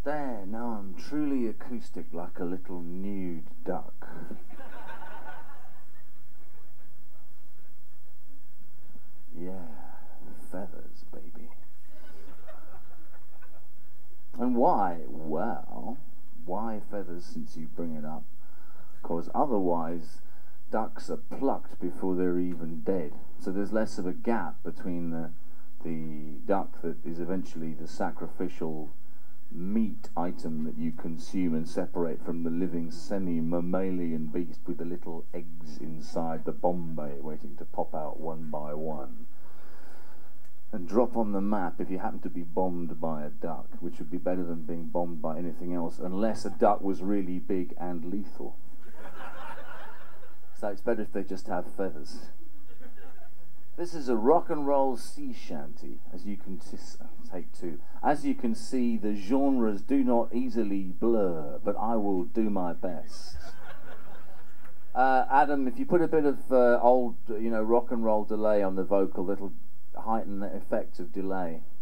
There, now I'm truly acoustic like a little nude duck. Yeah, feathers, baby. And why? Well, why feathers since you bring it up? Because otherwise ducks are plucked before they're even dead. So there's less of a gap between the duck that is eventually the sacrificial meat item that you consume and separate from the living semi-mammalian beast with the little eggs inside the Bombay waiting to pop out one by one and drop on the map if you happen to be bombed by a duck, which would be better than being bombed by anything else unless a duck was really big and lethal. So it's better if they just have feathers. This is a rock and roll sea shanty, as you can take two. As you can see, the genres do not easily blur, but I will do my best. Adam, if you put a bit of old, rock and roll delay on the vocal, that'll heighten the effect of delay.